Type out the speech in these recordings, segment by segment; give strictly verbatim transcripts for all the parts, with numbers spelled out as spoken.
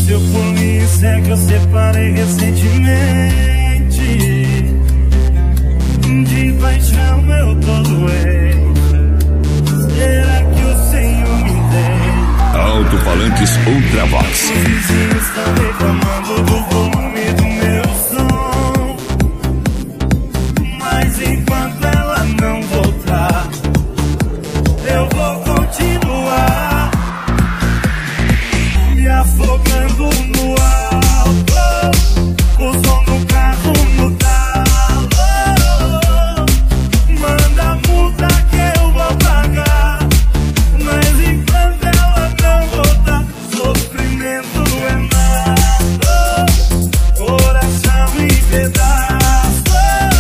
Seu polícia é que eu separei recentemente. De paixão eu tô doente. Será que o Senhor me tem? Alto-falantes Ultravox. Os vizinhos estão reclamando do volume do meu som, mas enquanto ela não voltar, eu vou continuar me afogando no álcool, o som do carro no talo. Manda a multa que eu vou pagar, mas enquanto ela não voltar, sofrimento é nada, coração em pedaço.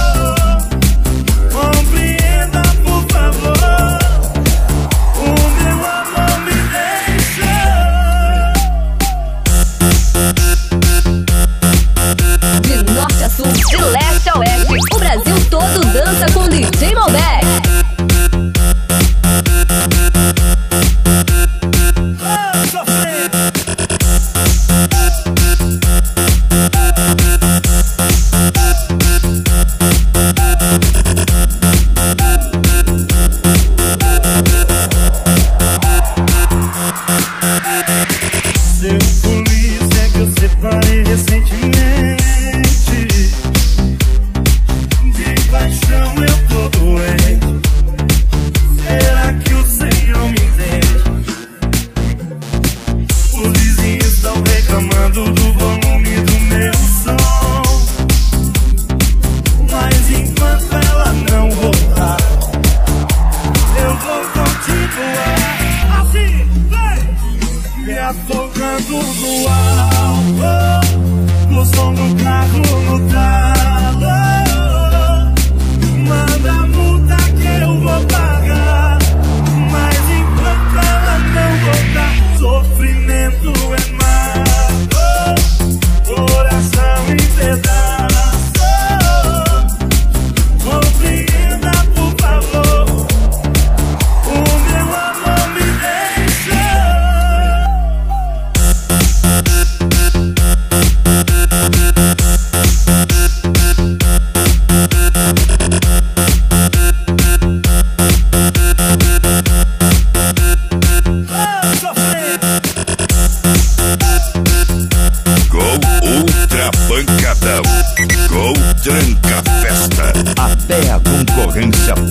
Compreenda, por favor, o meu amor me deixa. De norte a sul, de leste a oeste, o Brasil todo dança com D J Malbec. Seu polícia é que eu separei recentemente. De paixão eu tô doente. Será que o Senhor me entende? Os vizinhos estão reclamando do volume do meu som, mas enquanto ela não voltar, eu vou continuar assim, vai! Me afogando no álcool, o som do carro no talo. Manda a multa que eu vou pagar, mas enquanto ela não voltar, sofrimento é mago, coração em pedaço. Compreenda, por favor, o meu amor me deixa. Gol Ultra Pancadão. Gol Tranca Festa. Até a concorrência